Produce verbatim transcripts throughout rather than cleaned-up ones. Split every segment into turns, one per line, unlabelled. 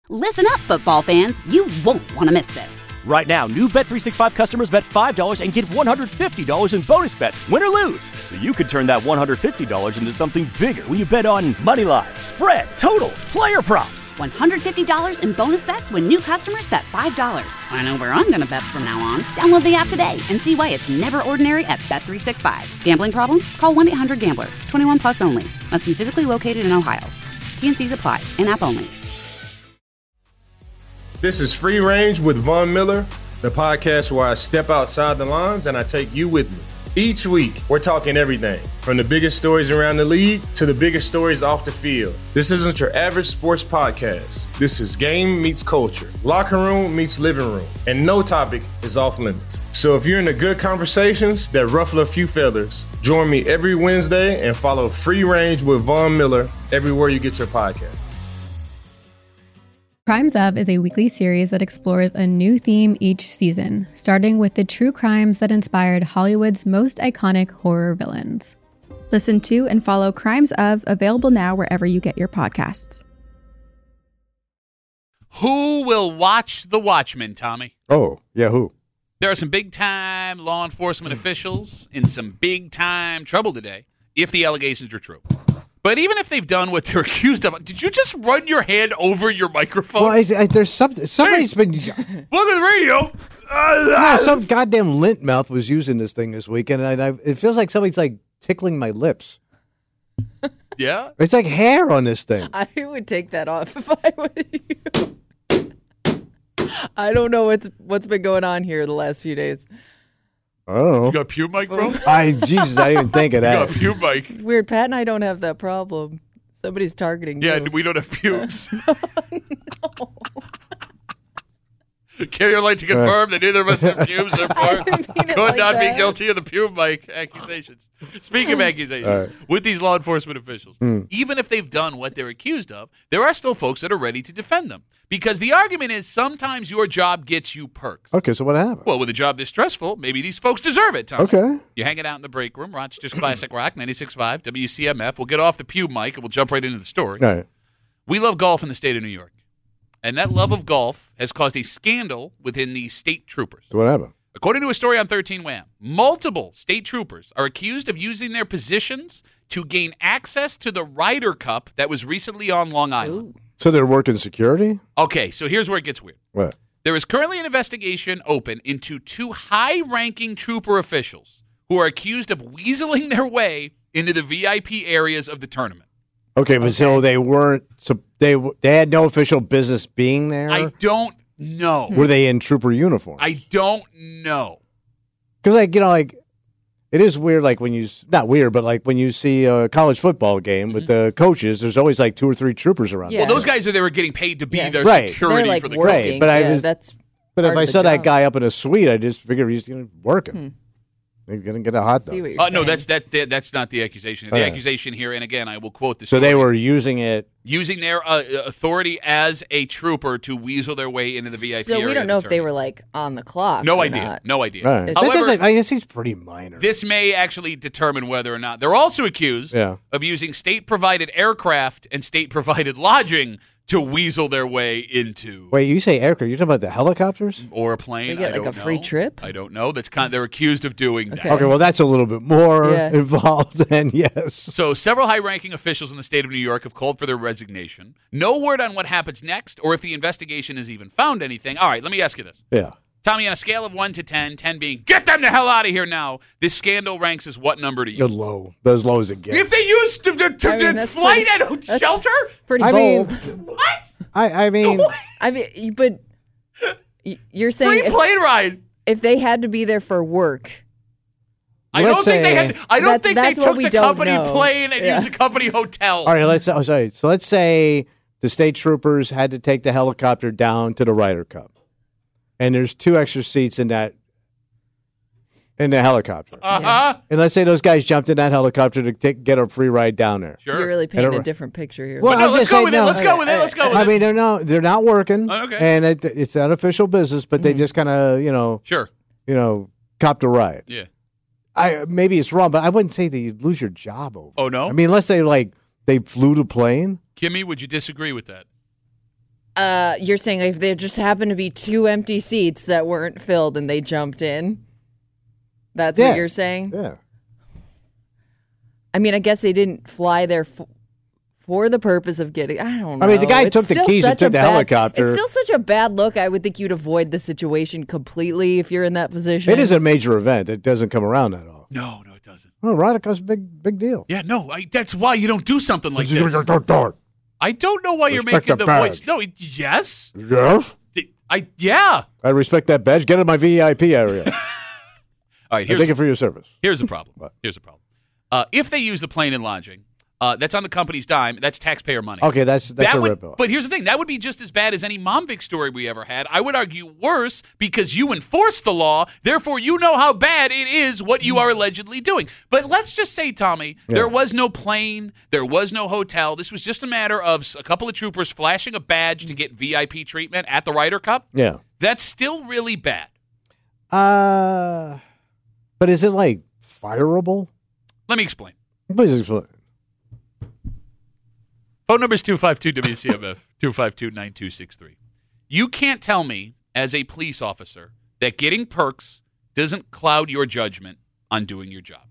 Listen up, football fans. You won't want to miss this.
Right now, new Bet three sixty-five customers bet five dollars and get one hundred fifty dollars in bonus bets, win or lose. So you could turn that one hundred fifty dollars into something bigger when you bet on money line, spread, totals, player props.
one hundred fifty dollars in bonus bets when new customers bet five dollars. I know where I'm going to bet from now on. Download the app today and see why it's never ordinary at Bet three sixty-five. Gambling problem? Call one eight hundred gambler. twenty-one plus only. Must be physically located in Ohio. T N Cs apply. In-app only.
This is Free Range with Von Miller, the podcast where I step outside the lines and I take you with me. Each week, we're talking everything from the biggest stories around the league to the biggest stories off the field. This isn't your average sports podcast. This is game meets culture, locker room meets living room, and no topic is off limits. So if you're into good conversations that ruffle a few feathers, join me every Wednesday and follow Free Range with Von Miller everywhere you get your podcast.
Crimes Of is a weekly series that explores a new theme each season, starting with the true crimes that inspired Hollywood's most iconic horror villains.
Listen to and follow Crimes Of, available now wherever you get your podcasts.
Who will watch The Watchmen, Tommy?
Oh, yeah, who?
There are some big-time law enforcement officials in some big-time trouble today, if the allegations are true. But even if they've done what they're accused of, did you just run your hand over your microphone?
Well, I, I, there's something. Somebody's
hey,
been.
Look at the radio.
No, some goddamn lint mouth was using this thing this weekend, and I, I, it feels like somebody's like tickling my lips.
Yeah,
it's like hair on this thing.
I would take that off if I were you. I don't know what's what's been going on here the last few days.
I don't know.
You got pube mic, bro?
I Jesus, I didn't even think of that.
You got pube mic.
It's weird. Pat and I don't have that problem. Somebody's targeting.
Yeah,
you.
we don't have pubes.
No.
Carrier like to confirm that neither of us have pubes. Therefore, could
like
not
that.
be guilty of the pube mic accusations. Speaking of accusations,
right.
with these law enforcement officials,
Mm.
even if they've done what they're accused of, there are still folks that are ready to defend them. Because the argument is sometimes your job gets you perks.
Okay, so what happened?
Well, with a job this stressful, maybe these folks deserve it, Tom.
Okay.
You're hanging out in the break room, Rochester's Classic Rock, ninety-six point five, W C M F. We'll get off the pube mic and we'll jump right into the story.
All right.
We love golf in the state of New York. And that love of golf has caused a scandal within the state troopers.
So what happened?
According to a story on thirteen Wham, multiple state troopers are accused of using their positions to gain access to the Ryder Cup that was recently on Long Island.
Ooh.
So they're working security?
Okay, so here's where it gets weird.
What?
There is currently an investigation open into two high-ranking trooper officials who are accused of weaseling their way into the V I P areas of the tournament.
Okay, but okay. so they weren't. So they they had no official business being there.
I don't know.
Were they in trooper uniform?
I don't know.
Because like you know, like it is weird. Like when you not weird, but like when you see a college football game mm-hmm. with the coaches, there's always like two or three troopers around.
Yeah.
Well, those guys are they were getting paid to be
yeah.
their
right.
security
like
for the
working.
coach.
Right, but I
yeah,
was.
That's
but if I saw that
job.
guy up in a suite, I just figured he's going to working.
Hmm.
They're going to get a hot dog.
Oh uh, no, that's that, that. That's not the accusation. The
okay.
accusation here, and again, I will quote the.
So
story,
they were using it,
using their uh, authority as a trooper to weasel their way into the V I P.
So
area
we don't know
the
if they were like on the clock.
No
or
idea.
Not.
No idea.
right. that
However,
doesn't, I guess he's pretty minor.
This may actually determine whether or not they're also accused
yeah.
of using state-provided aircraft and state-provided lodging to weasel their way into.
Wait, you say aircraft? You're talking about the helicopters
or a plane?
They get
I
like
don't
a free
know.
trip?
I don't know. That's kind. Of, they're accused of doing
Okay.
that.
Okay, well, that's a little bit more
Yeah.
involved, and yes.
So several high-ranking officials in the state of New York have called for their resignation. No word on what happens next or if the investigation has even found anything. All right, let me ask you this.
Yeah.
Tommy, on a scale of one to ten, ten being, get them the hell out of here now, this scandal ranks as what number to you?
Good low. But as low as it gets.
If they used the, the, the,
I mean,
the
that's
flight
pretty-
at a
that's
shelter?
Pretty
I
bold.
mean,
What?
I, I mean,
I mean, but y- you're saying
Free
if,
plane ride.
if they had to be there for work,
I don't
Let's
think they
say-
had. I don't
That's-
think
that's
they
what
took
we
the
don't
company
know.
plane and
Yeah.
used a company hotel.
all right, let's, oh, sorry. So let's say the state troopers had to take the helicopter down to the Ryder Cup. And there's two extra seats in that, in the helicopter.
Uh huh.
And let's say those guys jumped in that helicopter to take, get a free ride down there.
Sure.
you're really painting
And
a
a-
different picture here.
Well,
But no,
I'm
let's
just
go
saying,
with it.
no.
Let's go with it. Let's go with
I
it.
mean, they're not they're not working.
Oh, okay.
And it, it's unofficial business, but they just kind of you know
Sure.
you know copped a ride.
Yeah.
I maybe it's wrong, but I wouldn't say that you lose your job over.
Oh no.
I mean, unless they like they flew the plane.
Kimmy, would you disagree with that?
Uh, you're saying if there just happened to be two empty seats that weren't filled and they jumped in? That's
Yeah.
what you're saying?
Yeah.
I mean, I guess they didn't fly there f- for the purpose of getting. I don't know.
I mean, the guy
It's
took the
still
keys and
such a
took the
bad-
helicopter.
It's still such a bad look. I would think you'd avoid the situation completely if you're in that position.
It is a major event. It doesn't come around that often.
No, no, it doesn't.
Oh, Ryder Cup's a big, big deal.
Yeah, no, I, that's why you don't do something like this. I don't know why you're
Respect
making
the
the voice.
badge.
No, it- yes.
Yes.
The- I yeah.
I respect that badge. Get in my V I P area.
All right,
I
here's
thank you for your service.
here's the problem. Here's the problem. Uh, if they use the plane and lodging, uh, that's on the company's dime. That's taxpayer money.
Okay, that's that's
That
a
would-
rip-off.
But here's the thing. That would be just as bad as any Momvik story we ever had. I would argue worse because you enforce the law. Therefore, you know how bad it is what you are allegedly doing. But let's just say, Tommy,
Yeah.
there was no plane. There was no hotel. This was just a matter of s- a couple of troopers flashing a badge to get V I P treatment at the Ryder Cup.
Yeah.
That's still really bad.
Uh, but is it like fireable?
Let me explain.
Please explain.
Phone number is two five two W C M F, two five two, nine two six three. You can't tell me, as a police officer, that getting perks doesn't cloud your judgment on doing your job.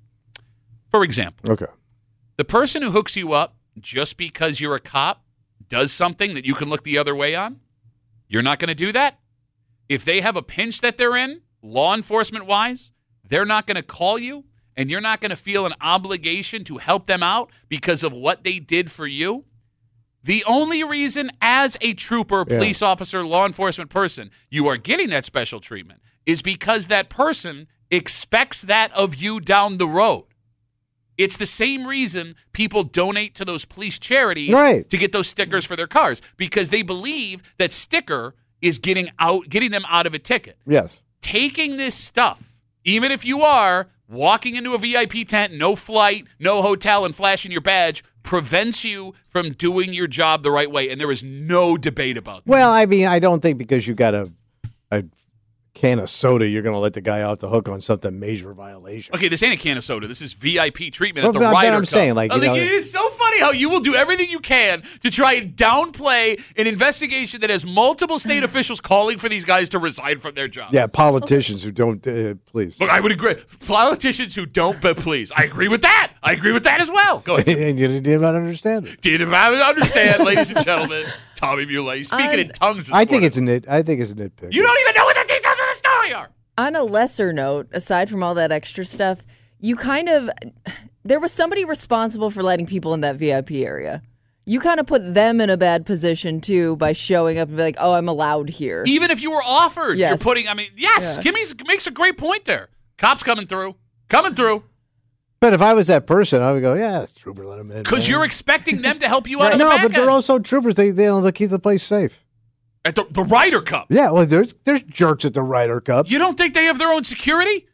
For example,
Okay.
the person who hooks you up just because you're a cop does something that you can look the other way on. You're not going to do that? If they have a pinch that they're in, law enforcement-wise, they're not going to call you, and you're not going to feel an obligation to help them out because of what they did for you. The only reason as a trooper,
Yeah.
police officer, law enforcement person, you are getting that special treatment is because that person expects that of you down the road. It's the same reason people donate to those police charities
Right.
to get those stickers for their cars, because they believe that sticker is getting out, getting them out of a ticket.
Yes.
Taking this stuff, even if you are walking into a V I P tent, no flight, no hotel, and flashing your badge, prevents you from doing your job the right way. And there is no debate about that.
Well, I mean, I don't think because you got a a can of soda, you're going to let the guy off the hook on something major violation.
Okay, this ain't a can of soda. This is V I P treatment
Well,
at the
but I'm-
Ryder
I'm
Cup.
saying, like,
I
you
think
know-
it is so funny how you will do everything you can to try and downplay an investigation that has multiple state officials calling for these guys to resign from their job.
Yeah, politicians who don't, uh, please.
Look, I would agree. Politicians who don't, but please. I agree with that. I agree with that as well. Go ahead.
And you did not understand it.
Did I understand, ladies and gentlemen? Tommy Muley speaking
I'm-
in tongues. This
I think
morning.
it's a nit. I think it's a nitpick.
You don't even know what the details of the story are.
On a lesser note, aside from all that extra stuff, you kind of there was somebody responsible for letting people in that V I P area. You kind of put them in a bad position too by showing up and be like, "Oh, I'm allowed here."
Even if you were offered,
Yes.
you're putting. I mean, yes,
Yeah.
Kimmy makes a great point there. Cops coming through, coming through,
But if I was that person, I would go, yeah, trooper, let him in.
because
man."
you're expecting them to help you out. on the
no,
back
but they're
end.
also troopers. They they don't keep the place safe.
at the, the Ryder Cup.
Yeah, well, there's there's jerks at the Ryder Cup.
You don't think they have their own security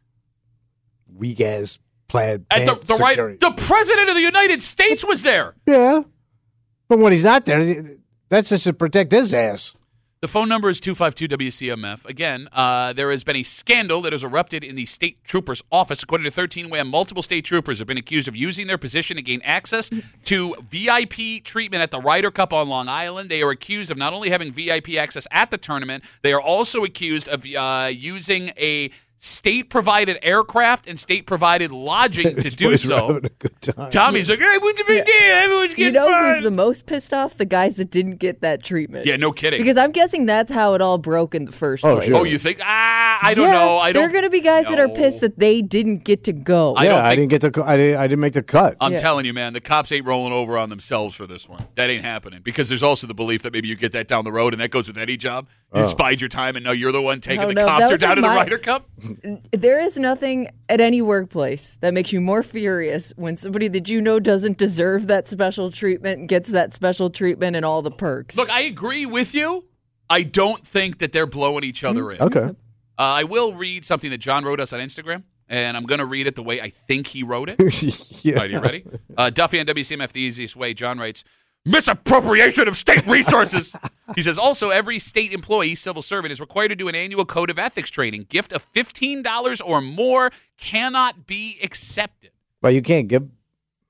Weak ass plaid
at the
pants
the right?
security.
The president of the United States was there.
Yeah, but when he's not there, that's just to protect his ass.
The phone number is two five two W C M F. Again, uh, there has been a scandal that has erupted in the state trooper's office. According to thirteen W A M, multiple state troopers have been accused of using their position to gain access to V I P treatment at the Ryder Cup on Long Island. They are accused of not only having V I P access at the tournament, they are also accused of uh, using a state-provided aircraft and state-provided lodging to do
Boys were
so.
having a good time.
Tommy's like, hey, what's the big deal? Everyone's
You
getting
know
fun.
who's the most pissed off? The guys that didn't get that treatment.
Yeah, no kidding.
Because I'm guessing that's how it all broke in the first
Oh,
place.
sure.
oh, you think? Ah, I don't
Yeah,
know. I don't.
There are going to be guys that are
No.
pissed that they didn't get to go.
I
yeah,
don't
I
think-
didn't get to. I didn't. I didn't make the cut.
I'm
Yeah.
telling you, man, the cops ain't rolling over on themselves for this one. That ain't happening. Because there's also the belief that maybe you get that down the road, and that goes with any job. You
Oh.
just bide your time and know you're the one taking
Oh,
the
no, that
copter
was
down
like
to the
my-
Ryder Cup.
There is nothing at any workplace that makes you more furious when somebody that you know doesn't deserve that special treatment gets that special treatment and all the perks.
Look, I agree with you. I don't think that they're blowing each other in.
Okay.
Uh, I will read something that John wrote us on Instagram, and I'm going to read it the way I think he wrote it.
yeah.
All right, you ready? Uh, Duffy on W C M F, the easiest way. John writes, misappropriation of state resources. He says, also, every state employee, civil servant, is required to do an annual code of ethics training. Gift of fifteen dollars or more cannot be accepted.
But you can't give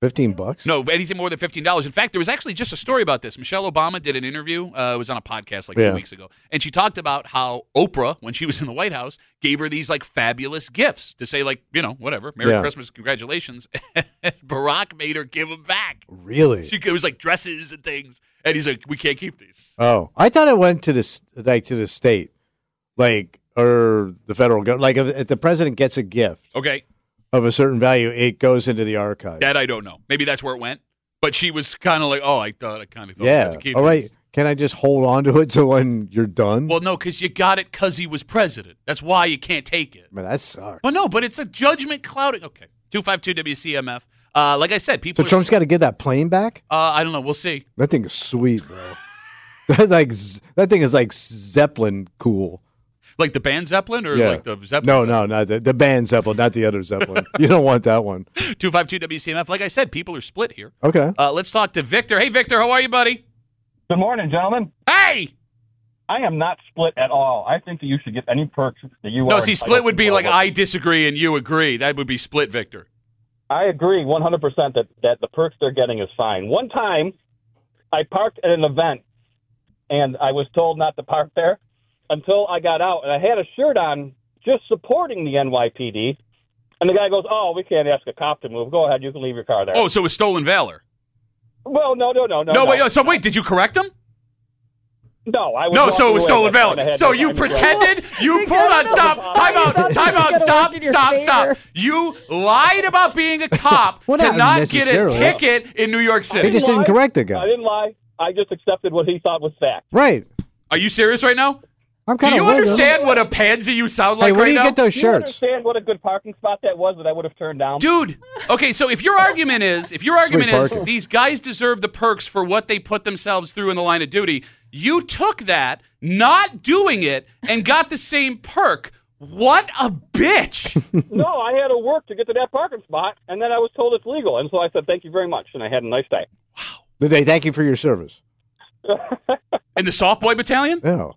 Fifteen bucks?
No, anything more than fifteen dollars. In fact, there was actually just a story about this. Michelle Obama did an interview. Uh, it was on a podcast like
Yeah.
two weeks ago. And she talked about how Oprah, when she was in the White House, gave her these like fabulous gifts to say like, you know, whatever, Merry
Yeah.
Christmas, congratulations. And Barack made her give them back.
Really?
She, it was like dresses and things. And he's like, we can't keep these.
Oh, I thought it went to the s- like to the state, like or the federal government. Like if, if the president gets a gift
Okay.
of a certain value, it goes into the archive.
That I don't know. Maybe that's where it went. But she was kind of like, oh, I thought I kind of thought we
yeah.
had to keep
All right.
these.
Can I just hold on to it till when you're done?
Well, no, because you got it because he was president. That's why you can't take it.
Man, that sucks.
Well, no, but it's a judgment clouding. Okay. two five two W C M F. Uh, like I said, people
So
are.
Trump's got to get that plane back?
uh, I don't know. We'll see.
That thing is sweet, bro. That's like z- that thing is like Zeppelin cool.
Like the band Zeppelin or
Yeah.
like the Zeppelin?
No, no, not the, the band Zeppelin, not the other Zeppelin. You don't want that one.
two five two W C M F. Like I said, people are split here.
Okay.
Uh, let's talk to Victor. Hey, Victor, how are you, buddy?
Good morning, gentlemen.
Hey!
I am not split at all. I think that you should get any perks that you
No,
are.
see,
entitled
split would
to
be
or
like
what-
I disagree and you agree. That would be split, Victor.
I agree one hundred percent that, that the perks they're getting is fine. One time, I parked at an event, and I was told not to park there until I got out, and I had a shirt on just supporting the N Y P D, and the guy goes, oh, we can't ask a cop to move. Go ahead, you can leave your car there.
Oh, so it was stolen valor.
Well, no, no, no, no.
No,
no.
wait. So wait, did you correct him?
No, I was
No, so it was
walking away
stolen
at that
valor.
point. I had
So
no
you
time to
pretended. You
Nick,
hold
I
on.
don't
Stop.
know
Time
why you
out.
thought this
Time
was
out.
gonna
Stop.
work in your
Stop. Stop.
favor.
You lied about being a cop
Well,
to
not
not get a
necessarily.
ticket in New York
They
City.
just didn't
lie.
correct the
I
guy.
didn't lie. I just accepted what he thought was fact.
Right.
Are you serious right now?
I'm
Do
kind
you
of
understand what a pansy you sound like
Hey, where
right
do you
now?
get those
Do you
shirts?
understand what a good parking spot that was that I would have turned down?
Dude, okay, so if your argument is, if your argument
Sweet
is
parking.
these guys deserve the perks for what they put themselves through in the line of duty, you took that, not doing it, and got the same perk. What a bitch.
No, I had to work to get to that parking spot, and then I was told it's legal. And so I said, thank you very much, and I had a nice day.
Did they thank you for your service?
In the soft boy battalion?
No.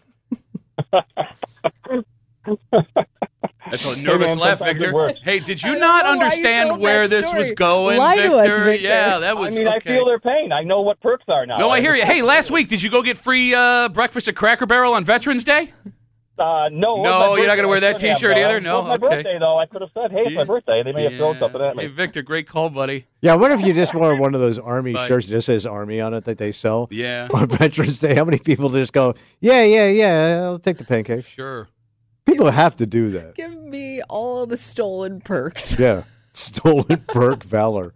That's a nervous
man,
laugh,
sometimes it
Victor.
works.
Hey, did
I
you
don't
not
know why you
understand
told
where
that
this was
story.
going,
Lie to
Victor?
us, Victor.
Yeah, that was
I mean,
okay.
I feel their pain. I know what perks are now.
No, I hear you. Hey, last week, did you go get free uh, breakfast at Cracker Barrel on Veterans Day?
Uh, no, it was
No,
my
you're not
birthday.
gonna wear
I
that
could have,
T-shirt
though.
either?
It
No?
was my
Okay.
birthday, though. I could have said, hey, it's my birthday. They may have thrown
Yeah.
something at me.
Hey, Victor, great call, buddy.
Yeah, what if you just wore one of those army
Bye.
shirts that just says Army on it that they sell
Yeah,
on Veterans Day? How many people just go, yeah, yeah, yeah, I'll take the pancakes?
sure.
People have to do that.
Give me all the stolen perks.
Yeah. Stolen perk valor.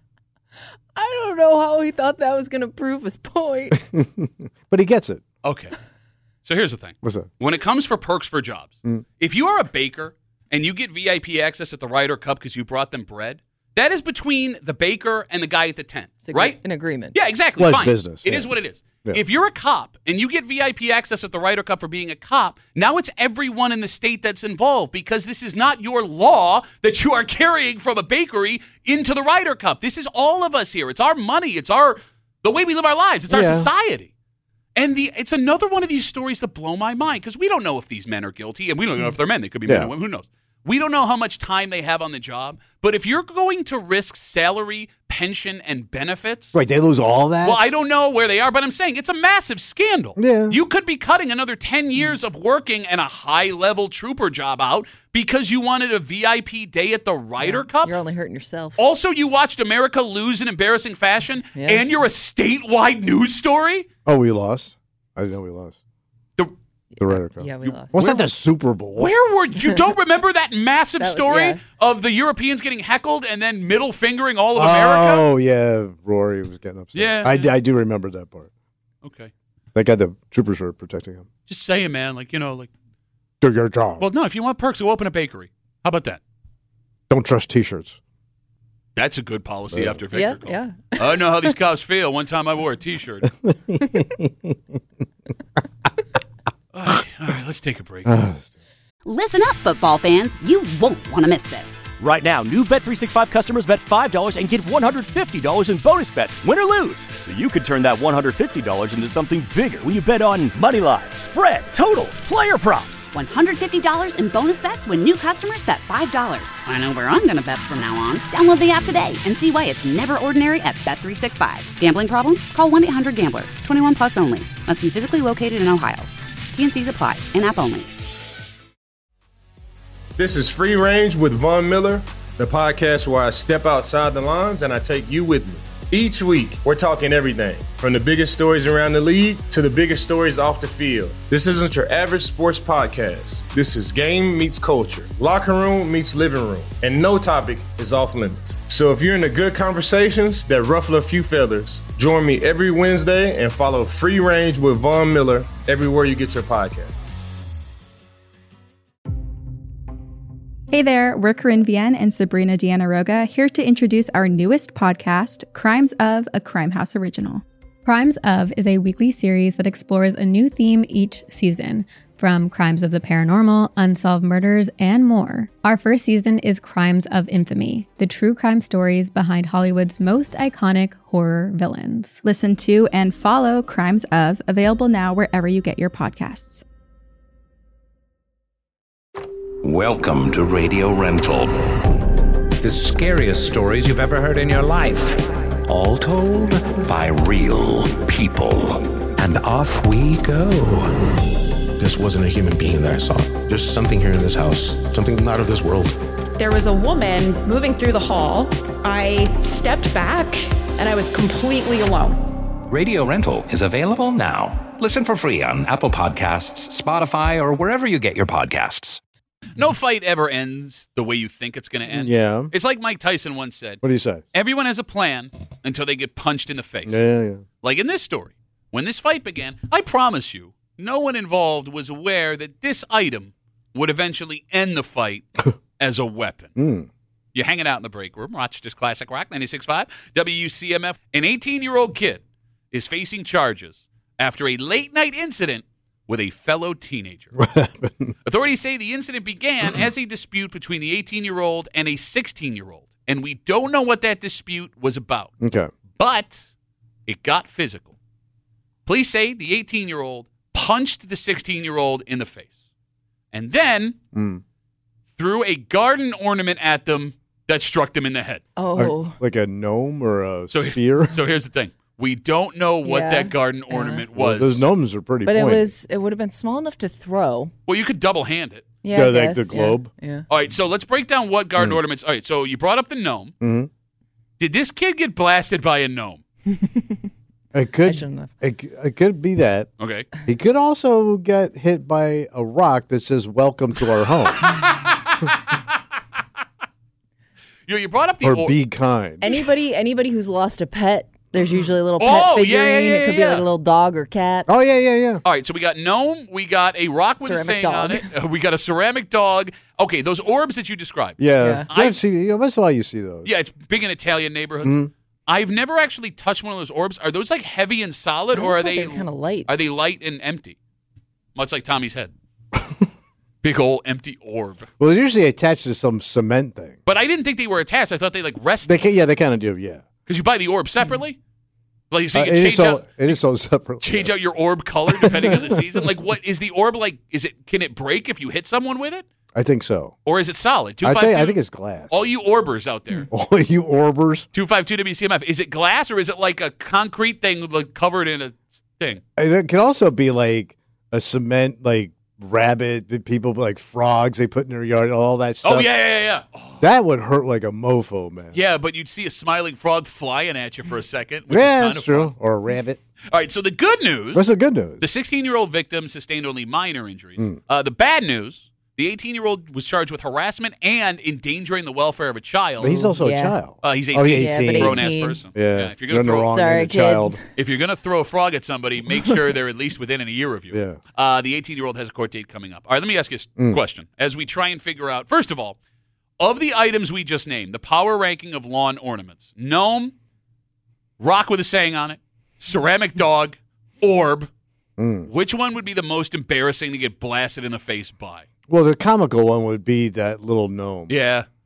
I don't know how he thought that was going to prove his point.
But he gets it.
Okay. So here's the thing.
What's that?
When it comes for perks for jobs,
Mm.
if you are a baker and you get V I P access at the Ryder Cup because you brought them bread, that is between the baker and the guy at the tent,
It's a,
right?
an agreement.
Yeah, exactly.
Well, it's
Fine.
business,
It
yeah.
is what it is.
Yeah.
If you're a cop and you get V I P access at the Ryder Cup for being a cop, now it's everyone in the state that's involved because this is not your law that you are carrying from a bakery into the Ryder Cup. This is all of us here. It's our money. It's our the way we live our lives. It's our
Yeah.
society. And the it's another one of these stories that blow my mind because we don't know if these men are guilty, and we don't know if they're men. They could be men
Yeah.
and women. Who knows? We don't know how much time they have on the job. But if you're going to risk salary, pension, and benefits,
Wait, they lose all that?
well, I don't know where they are, but I'm saying it's a massive scandal.
Yeah.
You could be cutting another ten years of working and a high-level trooper job out because you wanted a V I P day at the Ryder Cup.
You're only hurting yourself.
Also, you watched America lose in embarrassing fashion,
Yeah.
and you're a statewide news story?
Oh, we lost? I didn't know we lost.
The,
The Ryder Cup.
Yeah, we lost.
What's that, the Super Bowl?
where were you? Don't remember that massive
That was-
story
yeah.
of the Europeans getting heckled and then middle fingering all of America?
Oh, yeah. Rory was getting upset.
Yeah.
I, d- I do remember that part.
Okay.
That guy, the troopers were protecting him.
Just saying, man. Like, you know, like,
Do your job.
well, no, if you want perks, go open a bakery. How about that?
Don't trust T-shirts.
That's a good policy
Yeah.
after Victor
Yeah,
called.
yeah.
I know how these cops feel. One time I wore a T-shirt. all, right, all right, let's take a break.
Listen up, football fans. You won't want to miss this.
Right now, new Bet three sixty-five customers bet five dollars and get one hundred fifty dollars in bonus bets, win or lose. So you could turn that one hundred fifty dollars into something bigger when you bet on money line, spread, totals, player props.
one hundred fifty dollars in bonus bets when new customers bet five dollars. I know where I'm going to bet from now on. Download the app today and see why it's never ordinary at Bet three sixty-five. Gambling problem? Call one eight hundred gambler. twenty-one plus only. Must be physically located in Ohio. T and C's apply. In-app only.
This is Free Range with Von Miller, the podcast where I step outside the lines and I take you with me. Each week, we're talking everything from the biggest stories around the league to the biggest stories off the field. This isn't your average sports podcast. This is game meets culture, locker room meets living room, and no topic is off limits. So if you're into good conversations that ruffle a few feathers, join me every Wednesday and follow Free Range with Von Miller everywhere you get your podcast.
Hey there, we're Corinne Vienne and Sabrina Diana-Roga here to introduce our newest podcast, Crimes of, a Crime House original.
Crimes of is a weekly series that explores a new theme each season, from crimes of the paranormal, unsolved murders, and more. Our first season is Crimes of Infamy, the true crime stories behind Hollywood's most iconic horror villains.
Listen to and follow Crimes of, available now wherever you get your podcasts.
Welcome to Radio Rental. The scariest stories you've ever heard in your life. All told by real people. And off we go.
This wasn't a human being that I saw. There's something here in this house, something not of this world.
There was a woman moving through the hall. I stepped back and I was completely alone.
Radio Rental is available now. Listen for free on Apple Podcasts, Spotify, or wherever you get your podcasts.
No fight ever ends the way you think it's going to end.
Yeah.
It's like Mike Tyson once said.
What do you say?
Everyone has a plan until they get punched in the face.
Yeah, yeah.
Like in this story. When this fight began, I promise you, no one involved was aware that this item would eventually end the fight as a weapon.
Mm.
You're hanging out in the break room, Rochester's Classic Rock, ninety-six point five, W C M F. An eighteen-year-old kid is facing charges after a late-night incident with a fellow teenager. Authorities say the incident began as a dispute between the eighteen-year-old and a sixteen-year-old, and we don't know what that dispute was about.
Okay.
But it got physical. Police say the eighteen-year-old punched the sixteen-year-old in the face and then
mm.
threw a garden ornament at them that struck them in the head.
Oh.
A, like a gnome or a
so,
sphere?
So here's the thing. We don't know what
Yeah.
that garden ornament
Yeah.
was.
Well, those gnomes are pretty
But it
pointy.
was it would have been small enough to throw.
Well, you could double hand it.
Yeah,
Yeah,
I
like
guess.
the globe?
Yeah. yeah.
All right, so let's break down what garden
Mm.
ornaments. All right, so you brought up the gnome.
Mhm.
Did this kid get blasted by a gnome?
It
I
could,
shouldn't have.
it, it could be that.
Okay.
He could also get hit by a rock that says, "Welcome to our home,"
You, you brought up the
or
or-
"Be kind."
Anybody anybody who's lost a pet, there's usually a little pet
Oh, yeah,
figurine.
yeah, yeah,
it could be
yeah.
like a little dog or cat.
Oh yeah, yeah, yeah.
All right, so we got gnome, we got a rock with a
Ceramic
saying on
dog.
it, uh, we got a ceramic dog. Okay, those orbs that you described.
Yeah,
Yeah.
You
I-
have seen, you know, that's why you see those.
Yeah, it's big in Italian neighborhoods.
Mhm.
I've never actually touched one of those orbs. Are those like heavy and solid,
I
or are
thought
they
were kind of light?
are they light and empty? Much like Tommy's head. Big old empty orb.
Well, they're usually attached to some cement thing.
But I didn't think they were attached. I thought they like rested.
They can, yeah, they kind of do. Yeah,
Because you buy the orb separately? Like, so you
Uh,
can
it is
change,
so.
out,
It is so separate.
change out your orb color depending on the season? Like, what is the orb like? Is it Can it break if you hit someone with it?
I think so.
Or is it solid?
I think, I
two five two
think it's glass.
All you orbers out there.
All you orbers.
two five two W C M F. Is it glass or is it like a concrete thing like covered in a thing?
And it can also be like a cement, like rabbit, people like frogs they put in their yard, all that stuff.
Oh, yeah, yeah, yeah, yeah. Oh,
That would hurt like a mofo, man.
yeah, but you'd see a smiling frog flying at you for a second. Which
Yeah,
is kind
that's
of
true.
fun.
Or a rabbit.
All right, so the good news.
That's the good news.
The sixteen-year-old victim sustained only minor injuries.
Mm.
Uh, the bad news, the eighteen-year-old was charged with harassment and endangering the welfare of a child.
But he's also
Yeah.
a child.
Uh, he's eighteen.
Oh,
Yeah, but
a grown-ass
eighteen.
person.
Yeah,
if you're
you're
gonna
in the
throw,
wrong
Sorry,
kind of
kid.
child.
if you're gonna throw a frog at somebody, make sure they're at least within a year of you.
Yeah.
Uh, the eighteen-year-old has a court date coming up. All right, let me ask you a
Mm.
question as we try and figure out. First of all, of the items we just named, the power ranking of lawn ornaments: gnome, rock with a saying on it, ceramic dog, orb.
Mm.
Which one would be the most embarrassing to get blasted in the face by?
Well, the comical one would be that little gnome.
Yeah.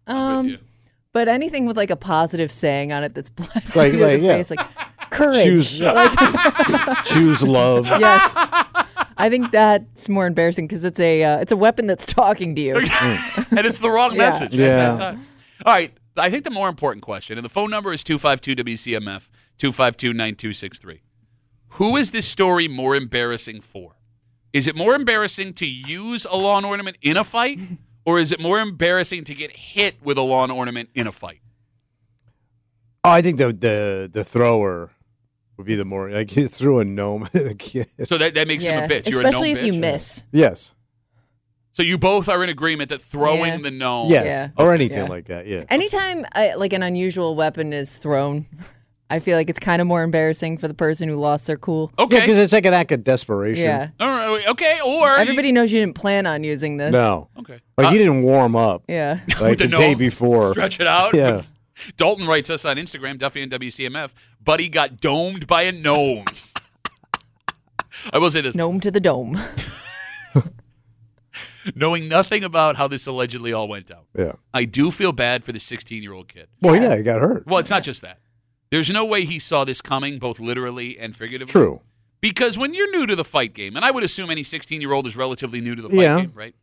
Um, but anything with like a positive saying on it that's blasted
Like-
in
like,
the
yeah.
face, like courage.
Choose-
Like-
Choose love.
Yes. I think that's more embarrassing because it's a uh, it's a weapon that's talking to you.
And it's the wrong
Yeah.
message at
Yeah.
that time. All right. I think the more important question, and the phone number is two five two W C M F, two five two, nine two six three. Who is this story more embarrassing for? Is it more embarrassing to use a lawn ornament in a fight, or is it more embarrassing to get hit with a lawn ornament in a fight?
Oh, I think the the the thrower would be the more like he threw a gnome at a kid.
So that, that makes
Yeah.
him a bitch. You're a gnome
Especially if you
bitch?
miss.
Yes.
So you both are in agreement that throwing
Yeah.
the gnome.
Yes.
Yeah.
Or anything
Yeah.
like that. Yeah.
Anytime uh, like an unusual weapon is thrown, I feel like it's kind of more embarrassing for the person who lost their cool.
Okay.
Yeah, because it's like an act of desperation.
Yeah.
All right. Okay. Or
Everybody knows you didn't plan on using this.
No.
Okay.
Like
Uh,
you didn't warm up.
Yeah.
Like
the
the, day
gnome?
before.
Stretch it out.
Yeah.
Dalton writes us on Instagram, Duffy and W C M F. Buddy got domed by a gnome. I will say this.
Gnome to the dome.
Knowing nothing about how this allegedly all went down,
Yeah.
I do feel bad for the sixteen-year-old kid.
Well, yeah, he got hurt.
Well, it's not just that. There's no way he saw this coming, both literally and figuratively.
True.
Because when you're new to the fight game, and I would assume any sixteen-year-old is relatively new to the fight
Yeah.
game, right?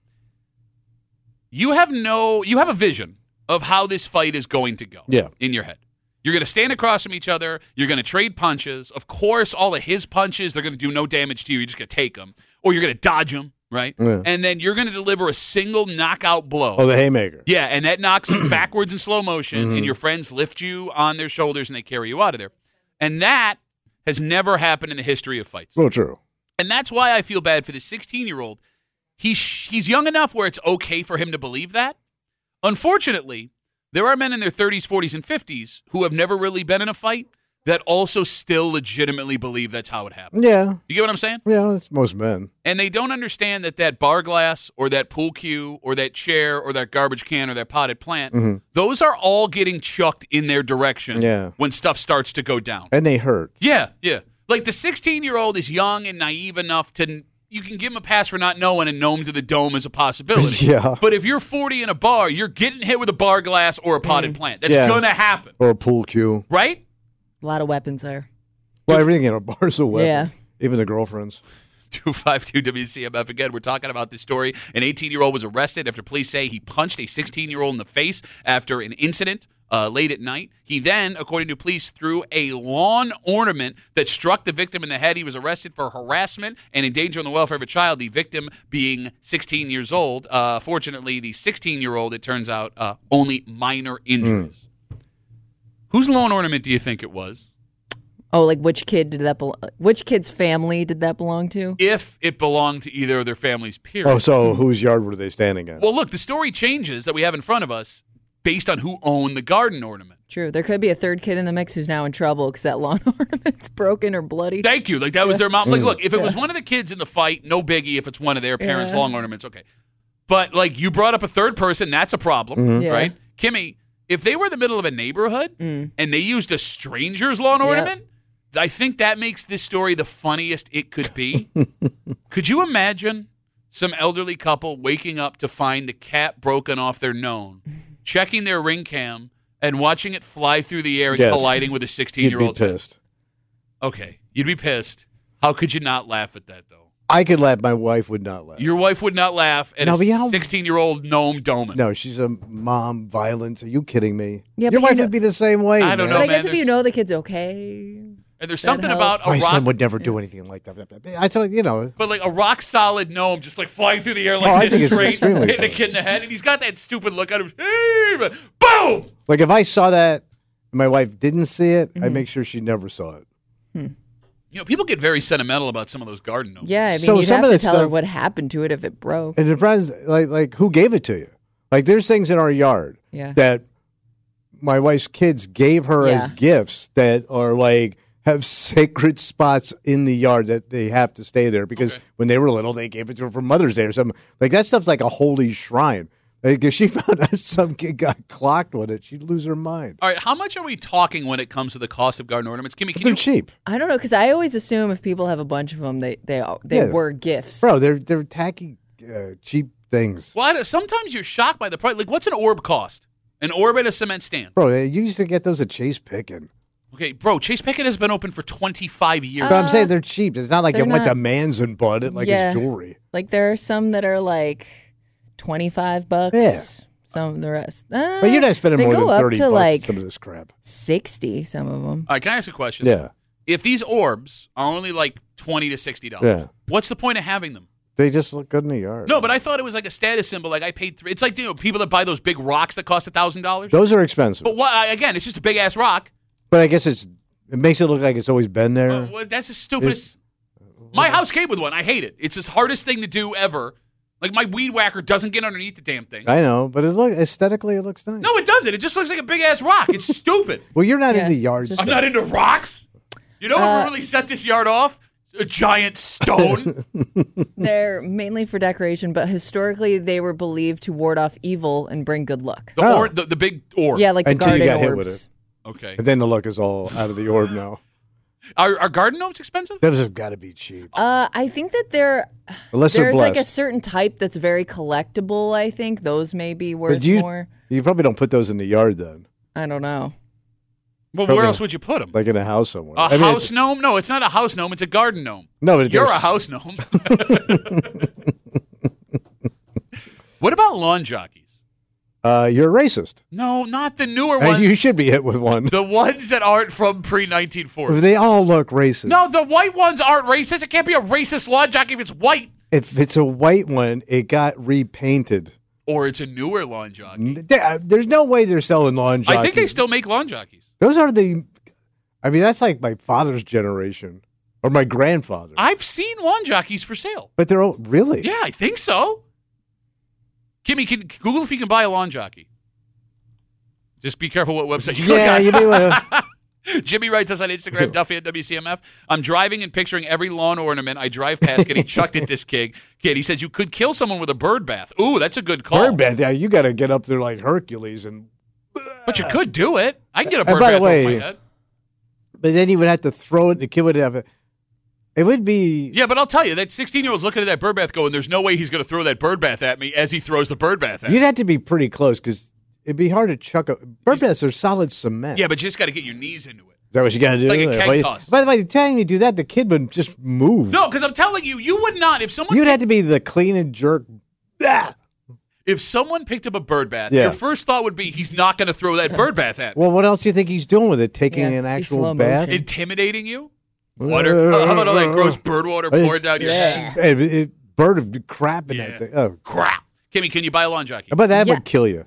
You have no, you have a vision of how this fight is going to go
Yeah.
in your head. You're going to stand across from each other. You're going to trade punches. Of course, all of his punches, they're going to do no damage to you. You're just going to take them. Or you're going to dodge them, right?
Yeah.
And then you're going to deliver a single knockout blow.
Oh, the haymaker.
Yeah, and that knocks you backwards in slow motion,
Mhm.
and your friends lift you on their shoulders and they carry you out of there. And that has never happened in the history of fights.
Well, true.
And that's why I feel bad for the sixteen-year-old. He's, he's young enough where it's okay for him to believe that. Unfortunately, there are men in their thirties, forties, and fifties who have never really been in a fight that also still legitimately believe that's how it happened.
Yeah.
You get what I'm saying?
Yeah, that's most men.
And they don't understand that that bar glass or that pool cue or that chair or that garbage can or that potted plant,
Mhm.
those are all getting chucked in their direction
Yeah.
when stuff starts to go down.
And they hurt.
Yeah, yeah. Like the sixteen-year-old is young and naive enough to, you can give him a pass for not knowing a gnome to the dome is a possibility.
Yeah.
But if you're forty in a bar, you're getting hit with a bar glass or a potted plant. That's
Yeah.
going to happen,
Or a pool cue.
right?
A lot of weapons there.
Well, everything in a bar's a weapon.
Yeah.
Even the girlfriends.
two five two W C M F. Again, we're talking about this story. An eighteen-year-old was arrested after police say he punched a sixteen-year-old in the face after an incident uh, late at night. He then, according to police, threw a lawn ornament that struck the victim in the head. He was arrested for harassment and endangering the welfare of a child, the victim being sixteen years old. Uh, fortunately, the sixteen-year-old, it turns out, uh, only minor injuries. Mm. Whose lawn ornament do you think it was?
Oh, like which kid did that? Belo- which kid's family did that belong to?
If it belonged to either of their families, period.
Oh, so whose yard were they standing in?
Well, look, the story changes that we have in front of us based on who owned the garden ornament.
True. There could be a third kid in the mix who's now in trouble because that lawn ornament's broken or bloody.
Thank you. Like, that was their mom. Like,
Mm.
look, if it
Yeah.
was one of the kids in the fight, no biggie. If it's one of their parents'
Yeah.
lawn ornaments, okay. But, like, you brought up a third person, that's a problem,
Mhm.
Yeah.
right? Kimmy, if they were in the middle of a neighborhood
Mm.
and they used a stranger's lawn
Yep.
ornament, I think that makes this story the funniest it could be. Could you imagine some elderly couple waking up to find the cat broken off their known, checking their ring cam, and watching it fly through the air and
Yes.
colliding with a
You'd be
sixteen-year-old?
pissed.
Okay, you'd be pissed. How could you not laugh at that, though?
I could laugh. My wife would not laugh.
Your wife would not laugh at
No,
a
but how-
sixteen-year-old gnome doming.
No, she's a mom. Violence. Are you kidding me?
Yeah,
Your
but
wife
you know-
would be the same way.
I don't
man.
know,
But I
man,
guess if you
there's-
know the kid's okay.
And there's
That
something about a
My
rock,
son would never do anything like that. I tell you, you know.
but like a rock-solid gnome just like flying through the air like
Oh, I
this
think it's
straight,
extremely
hitting a
funny.
kid in the head, and he's got that stupid look on him. Hey, boom!
Like if I saw that, and my wife didn't see it,
Mm-hmm.
I'd make sure she never saw it.
You know, people get very sentimental about some of those garden gnomes.
Yeah, I mean,
So
you'd
some
have
of
to
that
tell her
stuff-
what happened to it if it broke.
It depends, like like who gave it to you. Like there's things in our yard
Yeah.
that my wife's kids gave her as
Yeah.
gifts that are like have sacred spots in the yard that they have to stay there because
Okay.
when they were little they gave it to her for Mother's Day or something. Like that stuff's like a holy shrine. Like if she found out some kid got clocked with it, she'd lose her mind.
All right, how much are we talking when it comes to the cost of garden ornaments? Kimmy, can
They're
you?
cheap,
I don't know because I always assume if people have a bunch of them, they they they
Yeah.
were gifts.
bro. They're they're tacky, uh, cheap things.
Well, I- sometimes you're shocked by the price. Like, what's an orb cost? An orb at a cement stand.
Bro, you used to get those at Chase Pickin'.
Okay, bro, Chase Pickett has been open for twenty-five years.
But I'm saying they're cheap. It's not like
they're
it went
not-
to Man's and bought it like
Yeah.
it's jewelry.
Like there are some that are like twenty-five bucks.
Yeah.
Some of the rest. Uh,
But you're not spending
they
more
go
than
up
thirty
to
bucks
like
on some of this crap.
sixty, some of them.
All right, can I ask a question?
Yeah.
If these orbs are only like twenty to sixty dollars,
Yeah.
what's the point of having them?
They just look good in the yard.
No, but I thought it was like a status symbol. Like I paid three. It's like, you know, people that buy those big rocks that cost a thousand dollars.
Those are expensive.
But what? Again, it's just a big ass rock.
But I guess it's it makes it look like it's always been there.
Uh, well, that's the stupidest. My house came with one. I hate it. It's the hardest thing to do ever. Like my weed whacker doesn't get underneath the damn thing.
I know, but it look aesthetically it looks nice.
No, it doesn't. It just looks like a big ass rock. It's stupid.
Well, you're not
Yeah,
into yards.
just-
I'm not into rocks. You know what
Uh,
really set this yard off? A giant stone.
They're mainly for decoration, but historically they were believed to ward off evil and bring good luck.
The,
Oh.
or, the, the big orb.
Yeah, like the
Until you
garden
got hit
orbs.
with it.
Okay.
And then the look is all out of the orb now.
Are, are garden gnomes expensive?
Those have got to be cheap.
Uh, I think that they're
Unless they're
there's like a
blessed.
certain type that's very collectible. I think those may be worth
But you,
more.
you probably don't put those in the yard then,
I don't know.
Well,
Probably
where else would you put them?
like in a house somewhere.
A
I mean,
house gnome? No, it's not a house gnome. It's a garden gnome.
No, but
You're
there's-
a house gnome. What about lawn jockeys?
Uh, you're a racist.
No, not the newer
And
ones.
you should be hit with one.
The ones that aren't from pre nineteen forty.
They all look racist.
No, the white ones aren't racist. It can't be a racist lawn jockey if it's white.
If it's a white one, it got repainted.
Or it's a newer lawn jockey.
There- there's no way they're selling lawn jockeys.
I think they still make lawn jockeys.
Those are the. I mean, that's like my father's generation or my grandfather.
I've seen lawn jockeys for sale.
But they're all really.
Yeah, I think so. Kimmy, can, Google if you can buy a lawn jockey. Just be careful what website you
Yeah,
click
you
on.
may want
Jimmy writes us on Instagram, Duffy at W C M F. I'm driving and picturing every lawn ornament I drive past getting chucked at this kid. Kid, he says you could kill someone with a bird bath. Ooh, that's a good call.
Bird bath. Yeah, you got to get up there like Hercules and.
But you could do it. I can get a
And
bird
by the
bath
way-
over my head.
But then you would have to throw it. The kid would have it. It would be.
Yeah, but I'll tell you, that sixteen-year-old's looking at that bird bath going, there's no way he's going to throw that bird bath at me as he throws the bird bath at me.
You'd have to be pretty close because it'd be hard to chuck a. Bird baths are solid cement.
Yeah, but you just got to get your knees into it.
Is that what you got to do?
It's like a keg
By-
toss.
By the way, the time you do that, the kid would just move.
No, because I'm telling you, you would not. If someone
You'd have to be the clean and jerk. Ah!
if someone picked up a bird bath,
Yeah.
your first thought would be he's not going to throw that bird bath at me.
Well, what else do you think he's doing with it? Taking
Yeah,
an
he's
actual
slow
bath?
motion.
Intimidating you? Water? Oh, how about all that gross bird water poured down your head?
It- it- bird of crap in
Yeah.
that thing. Oh,
Crap. Kimmy, can you buy a lawn jockey?
but that
Yeah.
would kill you.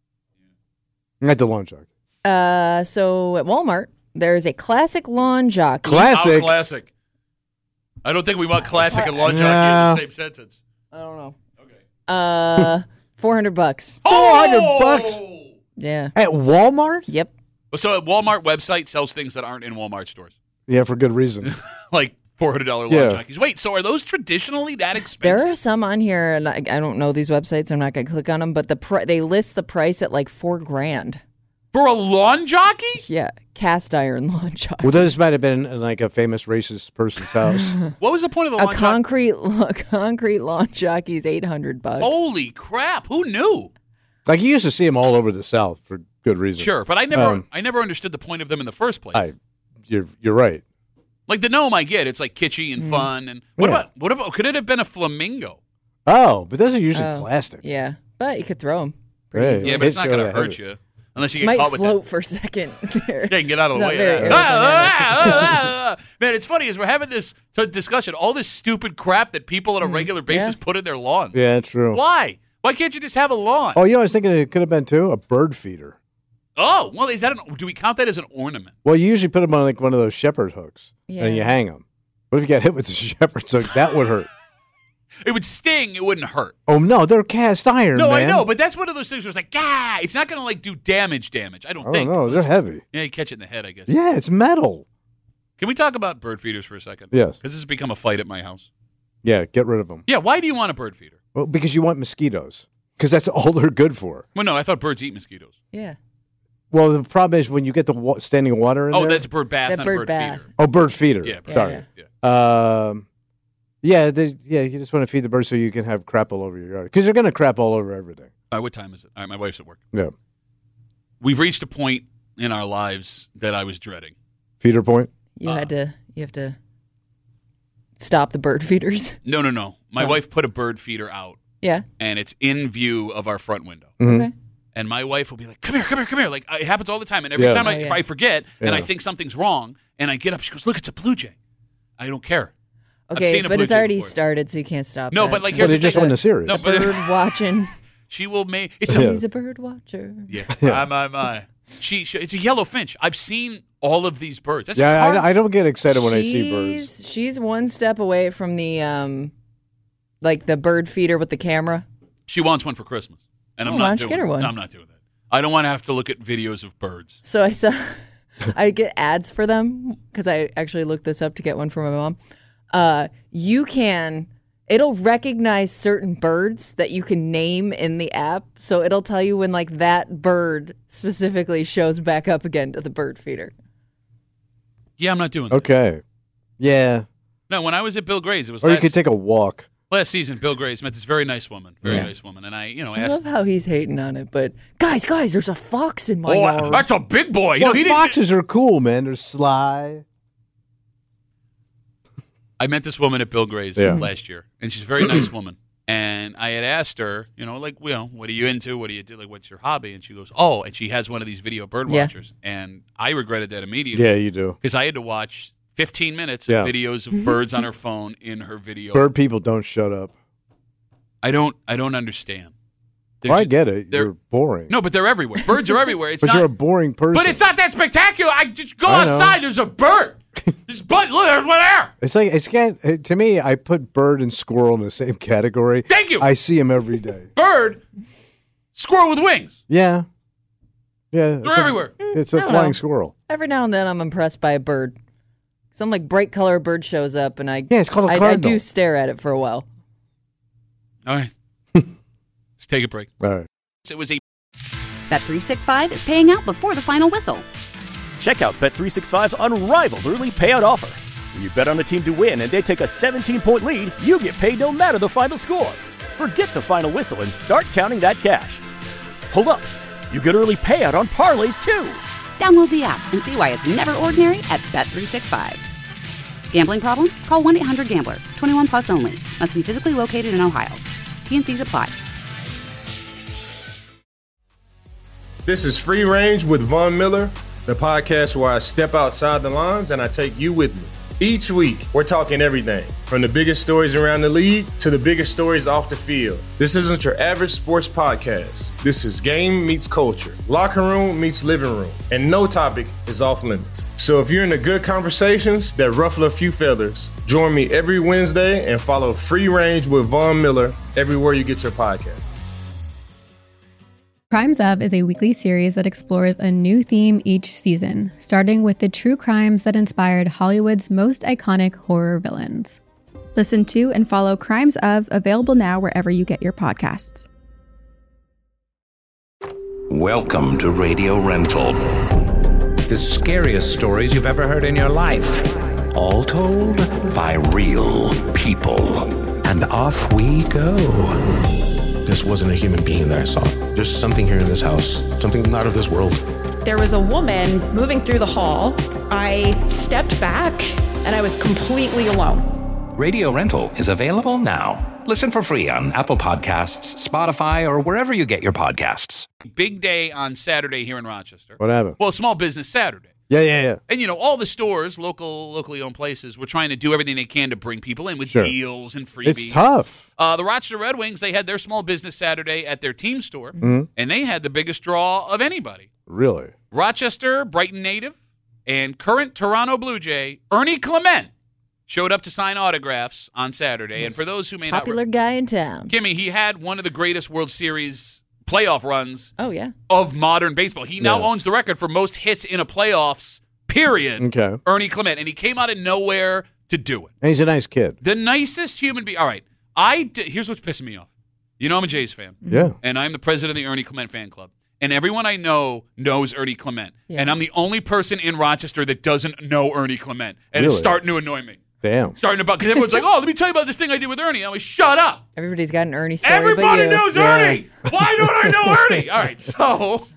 Not the lawn jockey.
Uh, so at Walmart, there's a classic lawn jockey.
Classic.
Oh, classic. I don't think we want classic and lawn jockey
No.
in the same sentence.
I don't know.
Okay.
Uh, four hundred bucks.
four hundred bucks
Yeah.
at Walmart?
Yep.
So a Walmart website sells things that aren't in Walmart stores.
Yeah, for good reason.
Like four hundred dollars
Yeah.
lawn jockeys. Wait, so are those traditionally that
There
expensive?
are some on here, and I, I don't know these websites. I'm not going to click on them, but the pr- they list the price at like four grand.
For a lawn jockey?
Yeah, cast iron lawn jockey.
Well, this might have been in, like a famous racist person's house.
What was the point of the
a
lawn jockey?
concrete a concrete lawn jockey's eight hundred bucks.
Holy crap. Who knew?
Like you used to see them all over the South for good reason.
Sure, but I never
Um,
I never understood the point of them in the first place.
I, you're you're right.
Like the gnome I get, it's like kitschy and fun and what
Yeah.
about what about could it have been a flamingo?
Oh, but those are usually
Oh,
plastic.
Yeah, but you could throw them.
Right.
Yeah, but it's
Hits
not
you
going to
over the
hurt
head.
you unless you get
Might
caught with
float
that.
for a second. There.
Yeah, you can get out of the
Not
way.
very
of that.
aerodynamic.
Ah, ah, ah, ah. Man, it's funny as we're having this t- discussion, all this stupid crap that people on a regular basis
Yeah.
put in their lawn.
Yeah, true.
Why? Why can't you just have a lawn?
Oh, you know, I was thinking it could have been too a bird feeder.
Oh, well, is that an, do we count that as an ornament?
Well, you usually put them on like one of those shepherd hooks,
Yeah.
and you hang them. What if you got hit with the shepherd's hook? That would hurt.
It would sting. It wouldn't hurt.
Oh no, they're cast iron.
No,
man.
I know, but that's one of those things where it's like, ah, it's not going to like do damage. Damage. I don't
I
think.
don't know. They're heavy.
Yeah, you catch it in the head, I guess.
Yeah, it's metal.
Can we talk about bird feeders for a second?
Yes.
Because this has become a fight at my house.
Yeah, get rid of them.
Yeah. Why do you want a bird feeder?
Well, because you want mosquitoes. Because that's all they're good for.
Well, no, I thought birds eat mosquitoes.
Yeah.
Well, the problem is when you get the wa- standing water in
Oh,
there.
that's a bird bath,
That
not
bird
a bird
bath.
feeder.
Oh, bird feeder.
Yeah, bird
sorry.
feeder, yeah.
Um, yeah, they- yeah. You just want to feed the birds so you can have crap all over your yard because they're going to crap all over everything.
All right, what time is it? All right, my wife's at work.
Yeah.
we've reached a point in our lives that I was dreading.
Feeder point?
You
Uh,
had to. You have to stop the bird feeders.
No, no, no. My
Oh.
wife put a bird feeder out.
Yeah.
And it's in view of our front window.
Mhm.
Okay.
And my wife will be like, come here, come here, come here. Like, it happens all the time. And every
Yeah.
time I,
Oh,
if
yeah.
I forget and I
Yeah.
think something's wrong and I get up, she goes, look, it's a blue jay. I don't care. I've
Okay,
seen a
but
blue
it's
jay
already
before.
started, so you can't stop.
No,
that.
but like,
Well,
here's
they
the
just
thing.
won the series.
No, but
bird watching.
she will make, it's
Yeah.
a,
He's a bird watcher.
yeah, my, my, my. She, she, it's a yellow finch. I've seen all of these birds. That's
Yeah,
hard.
I, I don't get excited when I see birds.
She's- She's one step away from the um, like the bird feeder with the camera.
She wants one for Christmas. And I'm
Oh,
not
why don't you
doing
get her
it.
one?
No, I'm not doing that. I don't want to have to look at videos of birds.
So I saw, I get ads for them because I actually looked this up to get one for my mom. Uh, you can, it'll recognize certain birds that you can name in the app. So it'll tell you when like that bird specifically shows back up again to the bird feeder.
Yeah, I'm not doing that.
Okay. Yeah.
No, when I was at Bill Gray's, it was
Or you
last,
could take a walk.
last season. Bill Gray's met this very nice woman, very
Yeah.
nice woman, and I, you know,
I
asked.
love how he's hating on it, but guys, guys, there's a fox in my
Oh,
yard.
that's a big boy. You
Well,
know, he didn't-
foxes are cool, man. They're sly.
I met this woman at Bill Gray's
Yeah.
last year, and she's a very nice woman. And I had asked her, you know, like, you know, what are you into? What do you do? Like, what's your hobby? And she goes, oh, and she has one of these video bird
Yeah.
watchers. And I regretted that immediately.
Yeah, you do.
Because I had to watch fifteen minutes
Yeah.
of videos of birds on her phone in her video.
Bird people don't shut up.
I don't, I don't understand. They're
Well, I
just-
get it.
they're-
You're boring.
No, but they're everywhere. Birds are everywhere. It's
but
not,
you're a boring person.
but it's not that spectacular. I just go
I know.
outside. There's a bird. There's but look, there's one there.
It's like it's can't, it, to me. I put bird and squirrel in the same category.
Thank you.
I see them every day.
Bird, squirrel with wings.
Yeah, yeah.
They're everywhere.
It's a
I don't
flying
know.
squirrel.
Every now and then I'm impressed by a bird. Some like bright color bird shows up and I
Yeah, it's called a
I, I
cardinal.
do stare at it for a while.
All right. Let's take a break.
All right.
It was a
Bet three sixty-five is paying out before the final whistle.
Check out Bet three sixty-five's unrivaled early payout offer. When you bet on a team to win and they take a seventeen-point lead, you get paid no matter the final score. Forget the final whistle and start counting that cash. Hold up. You get early payout on parlays, too.
Download the app and see why it's never ordinary at Bet three sixty-five. Gambling problem? Call one eight hundred gambler. twenty-one plus only. Must be physically located in Ohio. T N Cs apply.
This is Free Range with Von Miller, the podcast where I step outside the lines and I take you with me. Each week, we're talking everything from the biggest stories around the league to the biggest stories off the field. This isn't your average sports podcast. This is game meets culture, locker room meets living room, and no topic is off limits. So if you're into good conversations that ruffle a few feathers, join me every Wednesday and follow Free Range with Von Miller everywhere you get your podcast.
Crimes Of is a weekly series that explores a new theme each season, starting with the true crimes that inspired Hollywood's most iconic horror villains.
Listen to and follow Crimes Of, available now wherever you get your podcasts.
Welcome to Radio Rental. The scariest stories you've ever heard in your life. All told by real people. And off we go.
This wasn't a human being that I saw. There's something here in this house, something not of this world.
There was a woman moving through the hall. I stepped back and I was completely alone.
Radio Rental is available now. Listen for free on Apple Podcasts, Spotify, or wherever you get your podcasts.
big day on Saturday here in Rochester.
What happened?
Well, Small Business Saturday.
Yeah, yeah, yeah.
And, you know, all the stores, local, locally owned places, were trying to do everything they can to bring people in with
Sure.
deals and freebies.
It's tough.
Uh, the Rochester Red Wings, they had their Small Business Saturday at their team store,
Mhm.
and they had the biggest draw of anybody.
Really?
Rochester, Brighton native, and current Toronto Blue Jay, Ernie Clement, showed up to sign autographs on Saturday. And for those who may
Popular
not...
guy in town.
Kimmy, he had one of the greatest World Series playoff runs
Oh, yeah.
of modern baseball. He now
Yeah.
owns the record for most hits in a playoffs, period.
Okay.
Ernie Clement. And he came out of nowhere to do it.
And he's a nice kid.
The nicest human being. All right. I d- Here's what's pissing me off. You know I'm a Jays fan.
Yeah.
And I'm the president of the Ernie Clement fan club. And everyone I know knows Ernie Clement.
Yeah.
And I'm the only person in Rochester that doesn't know Ernie Clement. And
Really?
it's starting to annoy me.
Damn.
Starting to bug. Because everyone's like, oh, let me tell you about this thing I did with Ernie. I'm like, shut up.
Everybody's got an Ernie story.
Everybody
but you.
knows
Yeah.
Ernie. Why don't I know Ernie? All right, so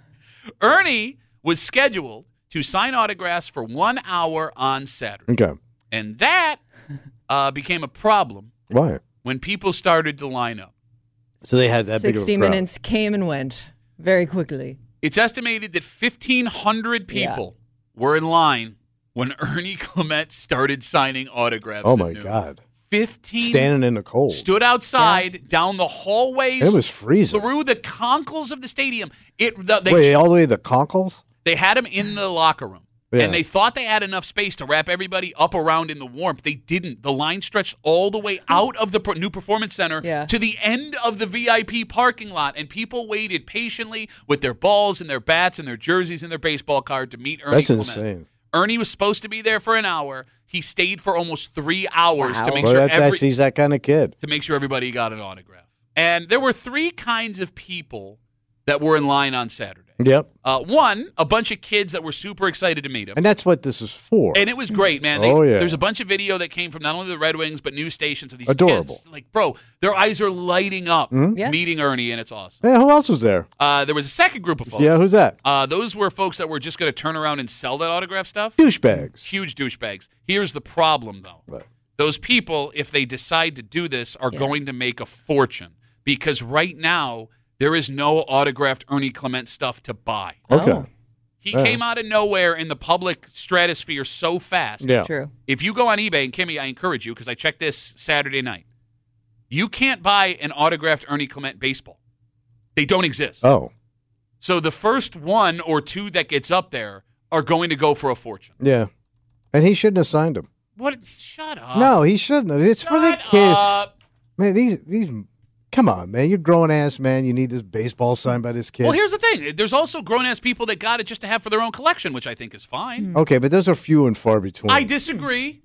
Ernie was scheduled to sign autographs for one hour on Saturday.
Okay.
And that uh, became a problem.
Why?
When people started to line up.
So they had that big of a
sixty
crowd.
minutes came and went very quickly.
It's estimated that fifteen hundred people yeah. were in line when Ernie Clement started signing autographs.
Oh, my God.
fifteen
Standing in the cold.
Stood outside, yeah. down the hallways.
It was freezing.
Through the conkles of the stadium. It the, they,
Wait, all the way to the conkles?
They had him in the locker room. Yeah. And they thought they had enough space to wrap everybody up around in the warmth. They didn't. The line stretched all the way out of the new Performance Center
yeah.
to the end of the V I P parking lot. And people waited patiently with their balls and their bats and their jerseys and their baseball card to meet Ernie
That's
Clement.
insane.
Ernie was supposed to be there for an hour. He stayed for almost three hours
wow.
to make
well,
sure
that,
every,
that's, he's that kind of kid.
to make sure everybody got an autograph. And there were three kinds of people that were in line on Saturday.
Yep.
Uh, one, a bunch of kids that were super excited to meet him.
And that's what this is for.
And it was great, man. They,
oh, yeah.
There's a bunch of video that came from not only the Red Wings, but news stations of these
Adorable.
kids. Like, bro, their eyes are lighting up
Mm-hmm.
Yeah.
meeting Ernie, and it's awesome.
Yeah, who else was there?
Uh, there was a second group of folks.
Yeah, who's that?
Uh, those were folks that were just going to turn around and sell that autograph stuff.
Douchebags.
Huge douchebags. Here's the problem, though.
Right.
Those people, if they decide to do this, are
Yeah.
going to make a fortune. Because right now, there is no autographed Ernie Clement stuff to buy.
Okay.
Oh.
He
Yeah.
came out of nowhere in the public stratosphere so fast.
Yeah.
True.
If you go on eBay, and Kimmy, I encourage you, because I checked this Saturday night, you can't buy an autographed Ernie Clement baseball. They don't exist.
Oh.
So the first one or two that gets up there are going to go for a fortune.
Yeah. And he shouldn't have signed him.
What? Shut up.
No, he shouldn't have. It's
Shut
for the kid.
up.
Man, these these come on, man. You're grown ass man. You need this baseball signed by this kid.
Well, here's the thing. There's also grown-ass people that got it just to have for their own collection, which I think is fine.
Okay, but those are few and far between.
I disagree.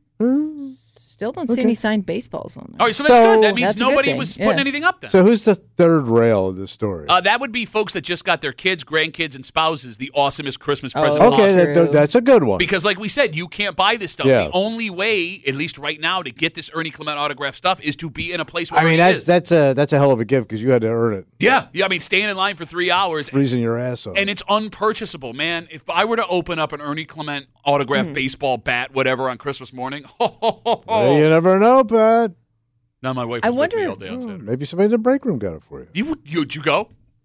Still don't see any signed baseballs on there.
All right, so that's
So-
good. That means
That's a good
nobody
thing,
was
yeah.
putting anything up then.
So who's the third rail of the story?
Uh, that would be folks that just got their kids, grandkids, and spouses the awesomest Christmas
Oh,
present
okay,
possible.
that, that- that's a good one.
Because, like we said, you can't buy this stuff.
Yeah.
The only way, at least right now, to get this Ernie Clement autograph stuff is to be in a place where
I mean,
Ernie
that's
is.
that's a that's a hell of a gift because you had to earn it,
yeah, yeah. I mean, staying in line for three hours,
freezing your ass off.
and it's unpurchasable, man. If I were to open up an Ernie Clement autograph
Mm-hmm.
baseball bat, whatever, on Christmas morning, ho, ho, ho, ho.
Hey, you never know, Pat.
Now my wife
I
was with me
wonder-
all day on
Oh,
Saturday.
maybe somebody in the break room got it for you.
You, you, you go?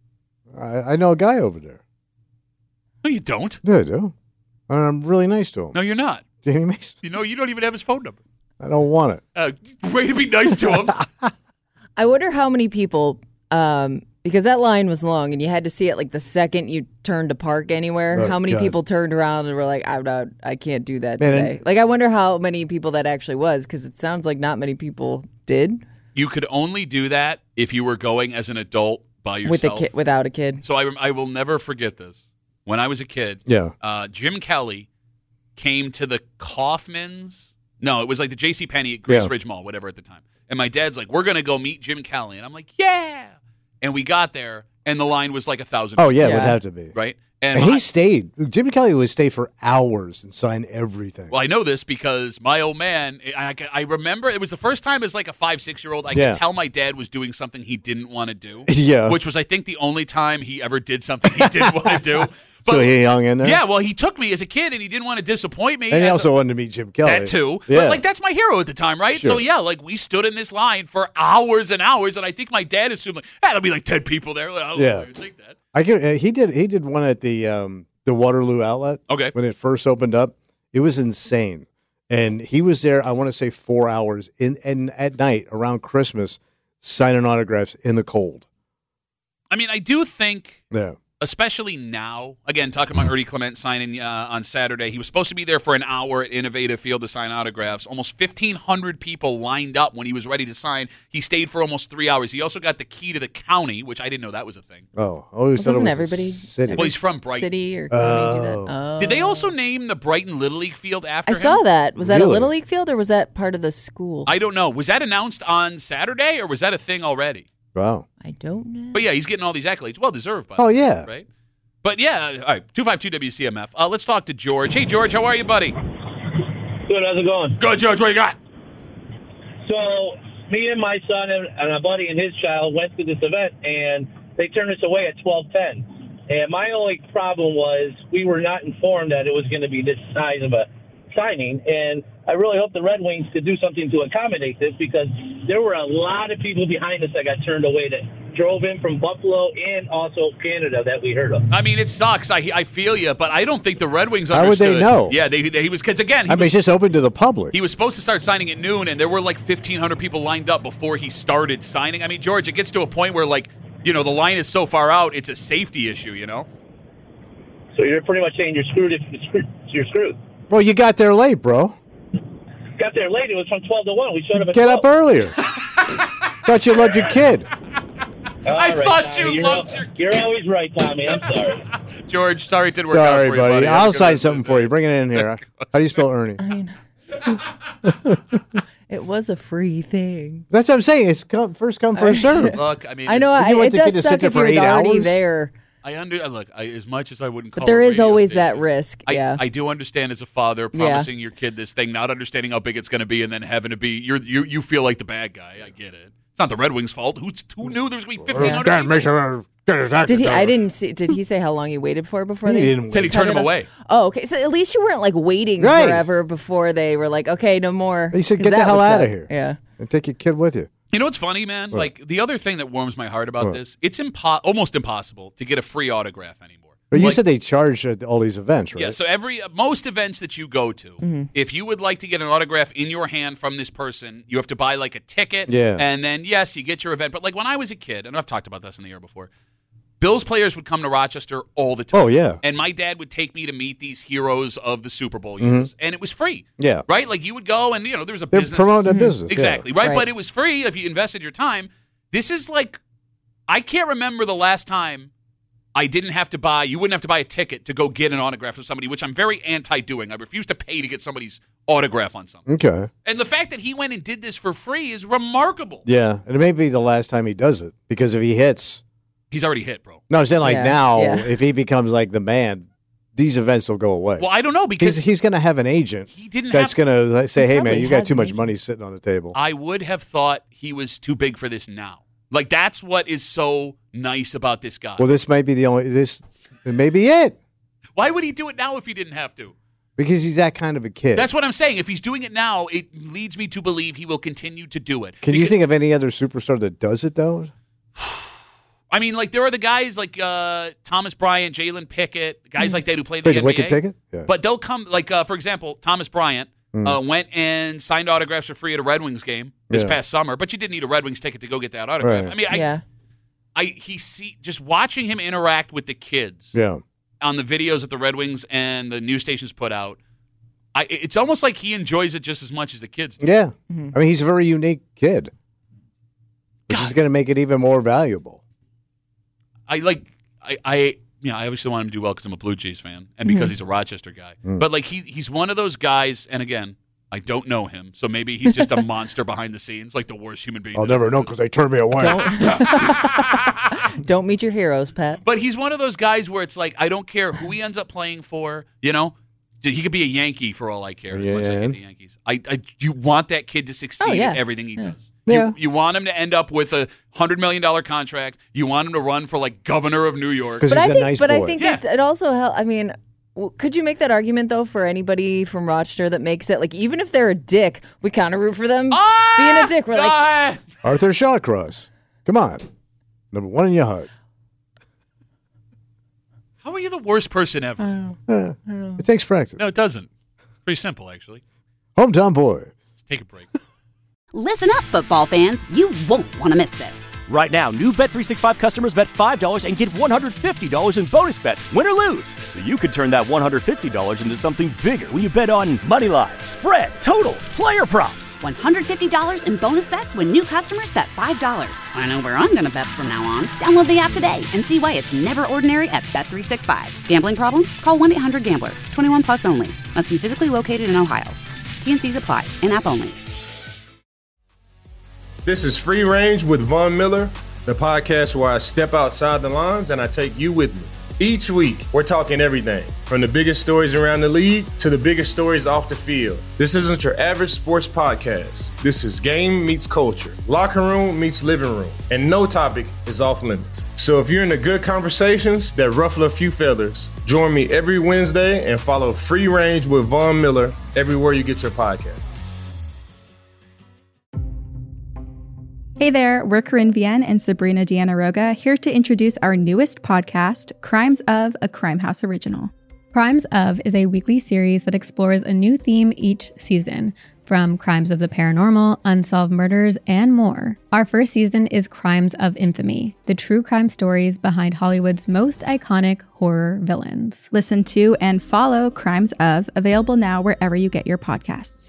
I, I know a guy over there.
No, you don't.
Yeah, I do. And I'm really nice to him.
No, you're not.
Danny Mason.
You know, you don't even have his phone number.
I don't want it.
Uh, way to be nice to him.
I wonder how many people, um, because that line was long and you had to see it like the second you turned to park anywhere.
Oh,
how many
God.
people turned around and were like, I'm not, I can't do that
Man,
today.
and-
Like, I wonder how many people that actually was, because it sounds like not many people did
You could only do that if you were going as an adult by
with a
yourself.
kid, without a kid.
So I, I will never forget this. When I was a kid,
Yeah.
uh, Jim Kelly came to the Kaufman's. No, it was like the J C Penney at Grace
Yeah.
Ridge Mall, whatever at the time. And my dad's like, we're going to go meet Jim Kelly. And I'm like, yeah. And we got there, and the line was like a thousand.
Oh, yeah, it would
Yeah.
have to be.
Right?
And
my-
he stayed. Jim Kelly would stay for hours and sign everything.
Well, I know this because my old man, I, I remember it was the first time as like a five, six year old, I
Yeah.
could tell my dad was doing something he didn't want to do.
Yeah.
Which was, I think, the only time he ever did something he didn't want to do. But,
So he hung in there?
yeah, well, he took me as a kid and he didn't want to disappoint me.
And he
as
also
a,
wanted to meet Jim Kelly.
that too.
Yeah.
But like that's my hero at the time, right? So
Sure.
yeah, like we stood in this line for hours and hours, and I think my dad assumed like, ah, there'll be like ten people there. Like, I don't
Yeah.
know why you think that.
I get, uh, he did he did one at the um, the Waterloo outlet.
Okay.
When it first opened up. It was insane. And he was there, I want to say four hours in and at night around Christmas signing autographs in the cold.
I mean, I do think.
Yeah.
Especially now, again, talking about Ernie Clement signing uh, on Saturday. He was supposed to be there for an hour at Innovative Field to sign autographs. Almost fifteen hundred people lined up when he was ready to sign. He stayed for almost three hours. He also got the key to the county, which I didn't know that was a thing.
Oh, I always thought it
Doesn't
was
everybody
a city.
Well, he's from Brighton.
City or
Oh.
do that? Oh.
Did they also name the Brighton Little League field after
I
him?
saw that. Was that a
Really?
Little League field or was that part of the school?
I don't know. Was that announced on Saturday or was that a thing already?
Wow.
I don't know.
But yeah, he's getting all these accolades. Well deserved, by
Oh,
the way,
yeah.
right? But yeah, all right, two five two W C M F. Uh, let's talk to George. Hey, George, how are you, buddy?
Good, how's it going?
Good, George, what you got?
So, me and my son and, and a buddy and his child went to this event, and they turned us away at twelve ten. And my only problem was we were not informed that it was going to be this size of a signing. And I really hope the Red Wings could do something to accommodate this, because there were a lot of people behind us that got turned away that drove in from Buffalo and also Canada that we heard of.
I mean, it sucks. I I feel you, but I don't think the Red Wings
How
understood.
would they know?
Yeah, they, they, he was, because again, he
I mean,
was,
it's just open to the public.
he was supposed to start signing at noon, and there were like fifteen hundred people lined up before he started signing. I mean, George, it gets to a point where, like, you know, the line is so far out, it's a safety issue, you know?
So you're pretty much saying you're screwed if you're screwed. You're screwed.
Well, you got there late, bro.
Got there late. It was from twelve to one. We showed up at
Get
twelve.
up earlier. Thought you loved your kid.
All
I
right,
thought
Tommy,
you
you're
loved
al-
your
You're always right, Tommy. I'm sorry.
George, sorry it didn't work out
Sorry,
for you,
buddy.
buddy.
I'll
Have a good
sign
rest
something
of the
for
day.
you. Bring it in here. How do you spell Ernie?
I mean, it was a free thing.
That's what I'm saying. It's come, first come, first serve.
Look, I mean,
I know.
If
I,
you want
it
the kid
does
to sit
suck
there
if
for
you're
eight
already
hours?
there.
I under look. I, as much as I wouldn't call
But there
it a
is
radio
always
station,
that risk.
I,
Yeah.
I do understand as a father
Yeah.
promising your kid this thing, not understanding how big it's going to be, and then having to be you're you you feel like the bad guy. I get it. It's not the Red Wings' fault. Who who knew there was going to be fifteen hundred people?
Did he? I didn't see. Did he say how long he waited for before
He
they
didn't
Said he
cut
turned
it
him
off?
away.
Oh, okay. So at least you weren't like waiting
Right.
forever before they were like, okay, no more.
He said,
'Cause
"Get the
that
hell
would
out of
suck.
here."
Yeah.
And take your kid with you.
You know what's funny, man?
What?
Like the other thing that warms my heart about
What?
this, it's impo- almost impossible to get a free autograph anymore.
But you
Like-
said they charge at all these events, right?
Yeah, so every uh, most events that you go to,
Mm-hmm.
if you would like to get an autograph in your hand from this person, you have to buy like a ticket.
Yeah.
And then yes, you get your event. But like when I was a kid, and I've talked about this in the air before, Bills players would come to Rochester all the time.
Oh, yeah.
And my dad would take me to meet these heroes of the Super Bowl years, and it was free.
Mm-hmm. Yeah.
Right? Like you would go and you know there was a
They're
business
promoting their business. yeah.
Exactly, right?
Right.
But it was free if you invested your time. This is like, I can't remember the last time I didn't have to buy, you wouldn't have to buy a ticket to go get an autograph from somebody, which I'm very anti-doing. I refuse to pay to get somebody's autograph on something.
Okay.
And the fact that he went and did this for free is remarkable.
Yeah, and it may be the last time he does it, because if he hits,
He's already hit, bro.
no, I'm saying like
Yeah,
now,
yeah.
if he becomes like the man, these events will go away.
Well, I don't know because
he's he's going to have an agent
he didn't
that's
have
going to say,
He
"Hey, man,
probably
you got
had
too
an
much
agent.
money sitting on the table."
I would have thought he was too big for this now. Like that's what is so nice about this guy.
Well, this might be the only this. It may be it
Why would he do it now if he didn't have to?
because he's that kind of a kid.
That's what I'm saying. If he's doing it now, it leads me to believe he will continue to do it.
Can you
Because-
think of any other superstar that does it though?
I mean, like there are the guys like uh, Thomas Bryant, Jalen Pickett, guys like that who play the
Wait, the
N B A.
Wicked Pickett? Yeah.
But they'll come like uh, for example, Thomas Bryant uh, went and signed autographs for free at a Red Wings game this
Yeah.
past summer. But you didn't need a Red Wings ticket to go get that autograph.
Right.
I mean, I,
Yeah.
I he see just watching him interact with the kids
Yeah.
on the videos that the Red Wings and the news stations put out. I, it's almost like he enjoys it just as much as the kids do.
Yeah. I mean, he's a very unique kid, which is going to make it even more valuable.
I like I, I you know, I obviously want him to do well because I'm a Blue Jays fan and because he's a Rochester guy. But like he he's one of those guys, and again, I don't know him, so maybe he's just a monster behind the scenes, like the worst human being.
I'll
that
never
ever
know
lived.
because they turned me away.
Don't meet your heroes, Pat.
But he's one of those guys where it's like I don't care who he ends up playing for. You know, he could be a Yankee for all I care. As much as I
Yeah.
hate the Yankees. I, I you want that kid to succeed
Oh, yeah.
at everything he does.
Yeah.
You, you want him to end up with a hundred million dollar contract. You want him to run for like governor of New York.
Because
But
he's
I
a
think,
nice
but
boy.
I think
Yeah.
it, it also helps. I mean, w- could you make that argument though for anybody from Rochester that makes it like even if they're a dick, we kind of root for them
Ah!
being a dick. We're like,
Ah!
Arthur Shawcross. Come on. Number one in your heart.
How are you the worst person ever?
Uh, it takes practice.
No, it doesn't. Pretty simple, actually.
Hometown boy.
Let's take a break.
Listen up, football fans. You won't want to miss this.
Right now, new Bet three sixty-five customers bet five dollars and get one hundred fifty dollars in bonus bets, win or lose. So you could turn that one hundred fifty dollars into something bigger when you bet on money line, spread, totals, player props.
one hundred fifty dollars in bonus bets when new customers bet five dollars. I know where I'm going to bet from now on. Download the app today and see why it's never ordinary at Bet three sixty-five. Gambling problem? Call one eight hundred gambler. twenty-one plus only. Must be physically located in Ohio. T N Cs apply. In-app only.
This is Free Range with Von Miller, the podcast where I step outside the lines and I take you with me. Each week, we're talking everything from the biggest stories around the league to the biggest stories off the field. This isn't your average sports podcast. This is game meets culture, locker room meets living room, and no topic is off limits. So if you're into good conversations that ruffle a few feathers, join me every Wednesday and follow Free Range with Von Miller everywhere you get your podcast.
Hey there, we're Corinne Vienne and Sabrina Dianaroga here to introduce our newest podcast, Crimes of, a Crime House original.
Crimes of is a weekly series that explores a new theme each season, from crimes of the paranormal, unsolved murders, and more. Our first season is Crimes of Infamy, the true crime stories behind Hollywood's most iconic horror villains.
Listen to and follow Crimes of, available now wherever you get your podcasts.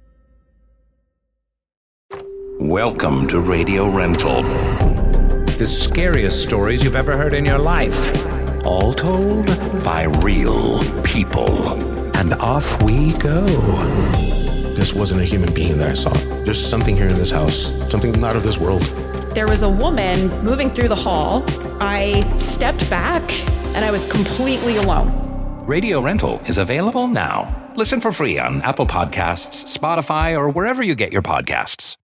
Welcome to Radio Rental. The scariest stories you've ever heard in your life. All told by real people. And off we go.
This wasn't a human being that I saw. There's something here in this house, something not of this world.
There was a woman moving through the hall. I stepped back and I was completely alone.
Radio Rental is available now. Listen for free on Apple Podcasts, Spotify, or wherever you get your podcasts.